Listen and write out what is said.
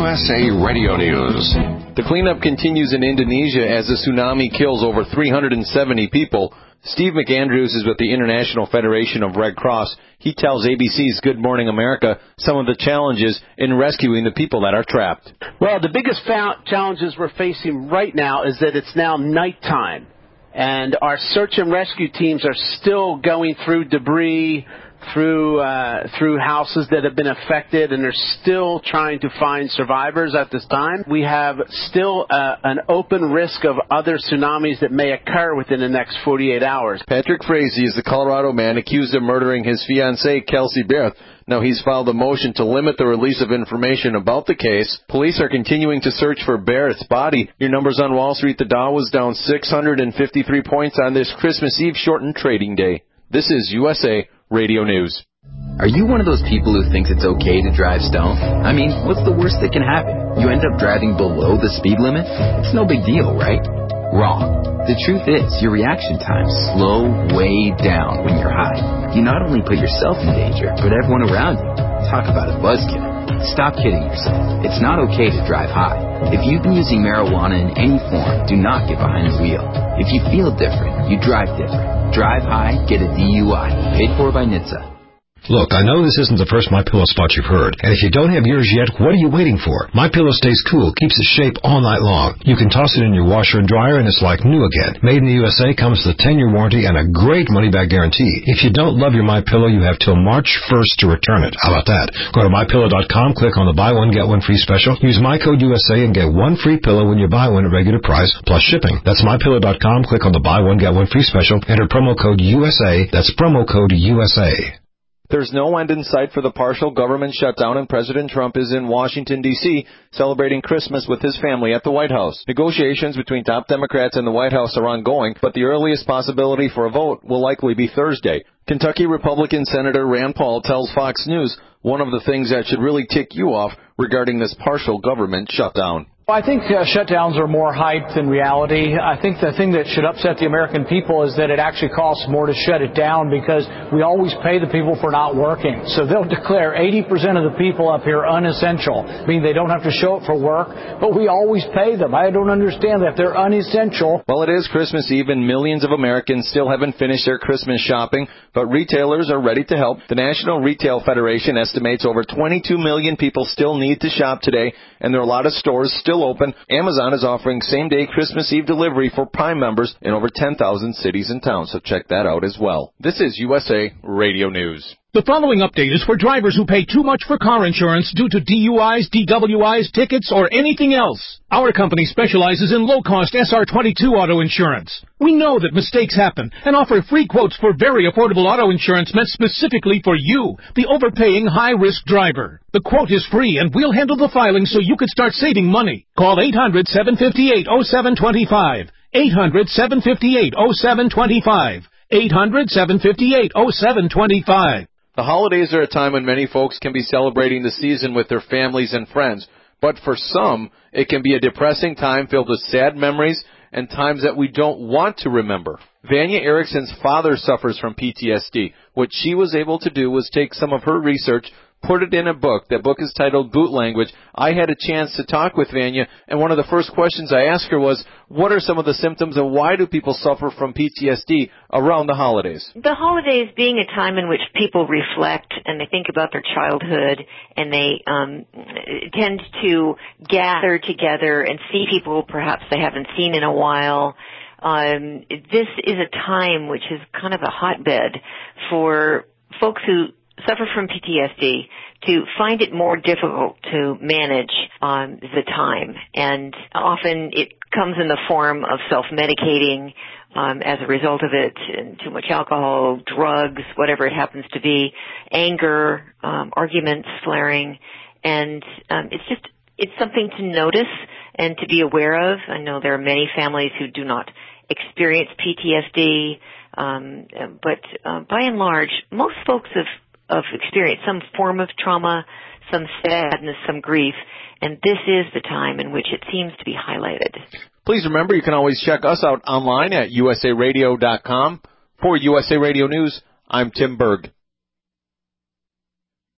USA Radio News. The cleanup continues in Indonesia as the tsunami kills over 370 people. Steve McAndrews is with the International Federation of Red Cross. He tells ABC's Good Morning America some of the challenges in rescuing the people that are trapped. Well, the biggest challenges we're facing right now is that it's now nighttime, and our search and rescue teams are still going through debris, through houses that have been affected, and they're still trying to find survivors at this time. We have still an open risk of other tsunamis that may occur within the next 48 hours. Patrick Frazee is the Colorado man accused of murdering his fiancée, Kelsey Barrett. Now, he's filed a motion to limit the release of information about the case. Police are continuing to search for Barrett's body. Your numbers on Wall Street: the Dow was down 653 points on this Christmas Eve shortened trading day. This is USA Radio News. Are you one of those people who thinks it's okay to drive stoned? I mean, what's the worst that can happen? You end up driving below the speed limit? It's no big deal, right? Wrong. The truth is, your reaction times slow way down when you're high. You not only put yourself in danger, but everyone around you. Talk about a buzzkill. Stop kidding yourself. It's not okay to drive high. If you've been using marijuana in any form, do not get behind the wheel. If you feel different, you drive different. Drive high, get a DUI. Paid for by NHTSA. Look, I know this isn't the first MyPillow spot you've heard, and if you don't have yours yet, what are you waiting for? MyPillow stays cool, keeps its shape all night long. You can toss it in your washer and dryer, and it's like new again. Made in the USA, comes with a 10-year warranty and a great money-back guarantee. If you don't love your MyPillow, you have till March 1st to return it. How about that? Go to MyPillow.com, click on the buy one, get one free special. Use my code USA and get one free pillow when you buy one at regular price, plus shipping. That's MyPillow.com, click on the buy one, get one free special. Enter promo code USA. That's promo code USA. There's no end in sight for the partial government shutdown, and President Trump is in Washington, D.C., celebrating Christmas with his family at the White House. Negotiations between top Democrats and the White House are ongoing, but the earliest possibility for a vote will likely be Thursday. Kentucky Republican Senator Rand Paul tells Fox News one of the things that should really tick you off regarding this partial government shutdown. I think shutdowns are more hype than reality. I think the thing that should upset the American people is that it actually costs more to shut it down because we always pay the people for not working. So they'll declare 80% of the people up here unessential, meaning they don't have to show up for work, but we always pay them. I don't understand that. They're unessential. Well, it is Christmas Eve, and millions of Americans still haven't finished their Christmas shopping, but retailers are ready to help. The National Retail Federation estimates over 22 million people still need to shop today, and there are a lot of stores still open. Amazon is offering same-day Christmas Eve delivery for Prime members in over 10,000 cities and towns, so check that out as well. This is USA Radio News. The following update is for drivers who pay too much for car insurance due to DUIs, DWIs, tickets, or anything else. Our company specializes in low-cost SR22 auto insurance. We know that mistakes happen and offer free quotes for very affordable auto insurance meant specifically for you, the overpaying high-risk driver. The quote is free, and we'll handle the filing so you can start saving money. Call 800-758-0725. 800-758-0725. 800-758-0725. The holidays are a time when many folks can be celebrating the season with their families and friends, but for some, it can be a depressing time filled with sad memories and times that we don't want to remember. Vanya Erickson's father suffers from PTSD. What she was able to do was take some of her research, put it in a book. That book is titled Boot Language. I had a chance to talk with Vanya, and one of the first questions I asked her was, what are some of the symptoms and why do people suffer from PTSD around the holidays? The holidays being a time in which people reflect and they think about their childhood, and they tend to gather together and see people perhaps they haven't seen in a while. This is a time which is kind of a hotbed for folks who suffer from PTSD to find it more difficult to manage the time. And often it comes in the form of self-medicating as a result of it, and too much alcohol, drugs, whatever it happens to be, anger, arguments flaring. And it's something to notice and to be aware of. I know there are many families who do not experience PTSD, but by and large, most folks have experienced some form of trauma, some sadness, some grief, and this is the time in which it seems to be highlighted. Please remember, you can always check us out online at usaradio.com. For USA Radio News, I'm Tim Berg.